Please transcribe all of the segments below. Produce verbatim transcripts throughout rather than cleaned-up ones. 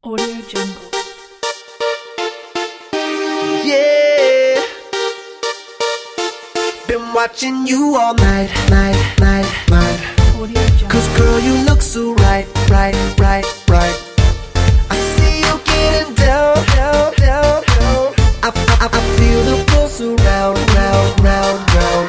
Audio Jungle. Yeah, been watching you all night, night, night, night. Audio Jungle. Cause girl, you look so right, right, right, right. I see you getting down, down, down, down. I, I, I feel the pulse around, round, round, round.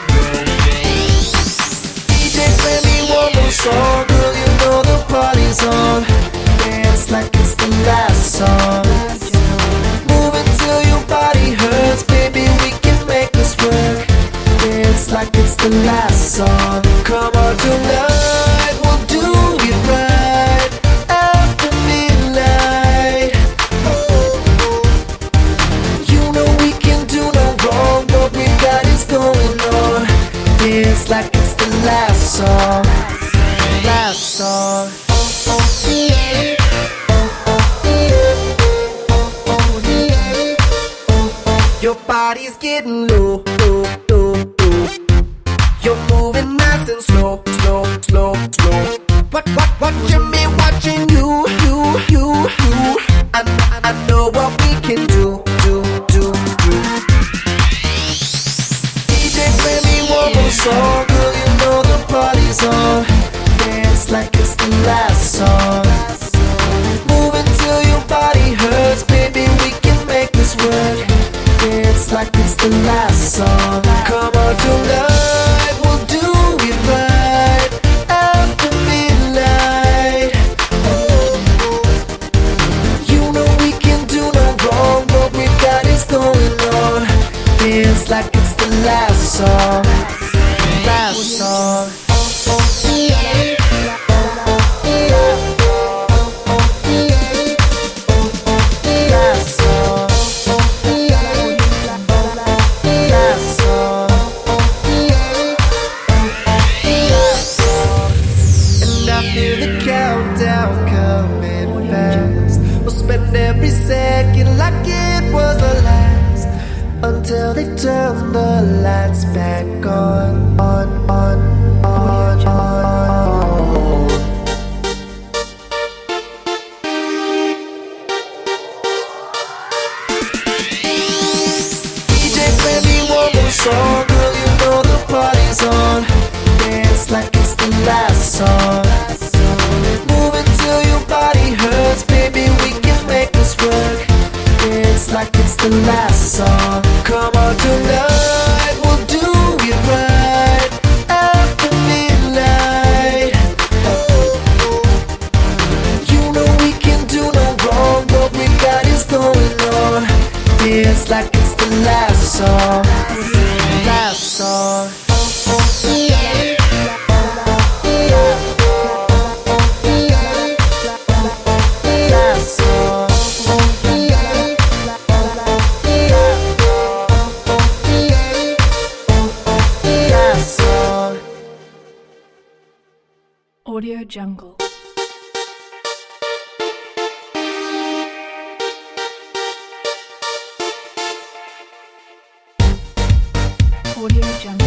D J, play me one more song, girl, you know the party's on. Dance like it's the last song. Move until your body hurts, baby, we can make this work. Dance like it's the last song. Come on tonight, we'll do it right after midnight. You know we can do no wrong, what we got is going on. Dance like it's the last song. Last song. Your body's getting low, low, low, low. You're moving nice and slow, slow, slow, slow. What, what, watching me, watching you, you, you, you. I, I know what we can do, do, do, do. D J, play me one more song, girl, you know the party's on. Dance like it's the last song. Move until your body hurts, baby, we can make this work. Dance like it's the last song. Come on tonight, we'll do it right after midnight. You know we can do no wrong, what we got is going on. Dance like it's the last song. Last song. Every second like it was the last, until they turn the lights back on, on, on, on, on. D J, play me one more song, girl, you know the party's on. Dance like it's the last song. Move until your body hurts, baby, we can make this work. Dance like it's the last song. Come on tonight, we'll do it right after midnight. You know we can do no wrong, what we got is going on. Dance like it's the last song. Last song. Audio Jungle. Audio Jungle.